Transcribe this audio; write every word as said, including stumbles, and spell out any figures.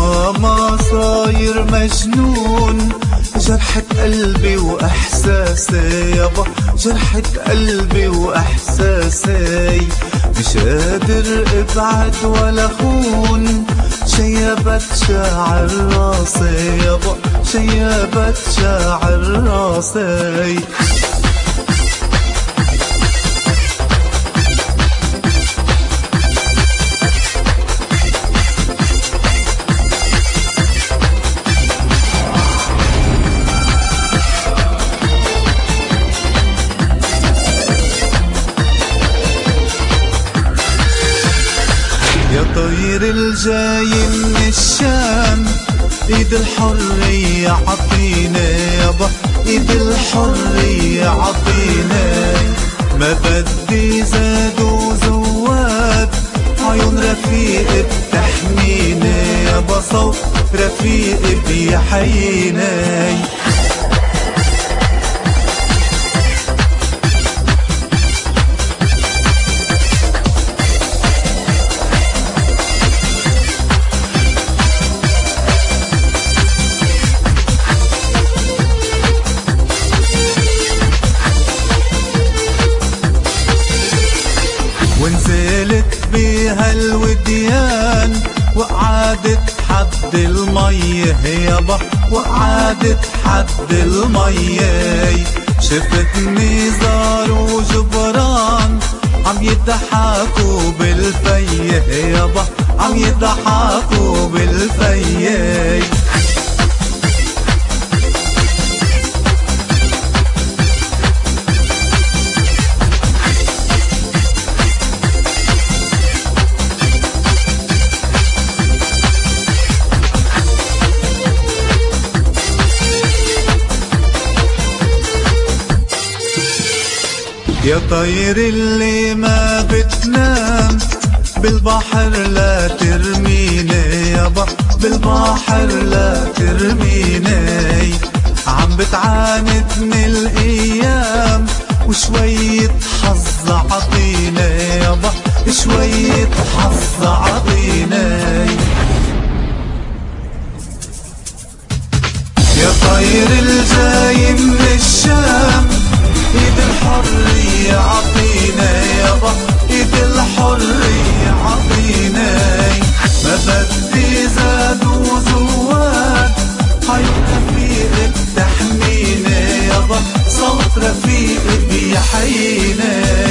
ماما صاير مجنون، جرحت قلبي واحساسي يابا، جرحت قلبي واحساسي، مش قادر ابعد ولا خون، شيبت شاعر راسي يابا، شيبت شاعر راسي. يا طير الجاي من الشام، ايد الحرية عطينا يابا، ايد الحرية عطينا، ما بدي زاد وزواد، عيون رفيق بتحمينا يابا، صوت رفيق بيحيينا. ونزلت بيها الوديان، وقعدت حد المية يابا، وقعدت حد المية، شفت نزار وجبران عم يضحكوا بالفيه يابا، عم يضحكوا بالفيه. يا طير اللي ما بتنام، بالبحر لا ترميني يابا، بالبحر لا ترميني، عم بتعاندني الايام، وشوية حظ عطيني يابا، شوية حظ عطيني. يا طير الجاي من الشام، ايد الحرية عطينا يابا، ايد الحرية عطينا، ما بدي زاد وزواد، عيون رفيق بتحمينا يابا، صوت رفيق بيحيينا.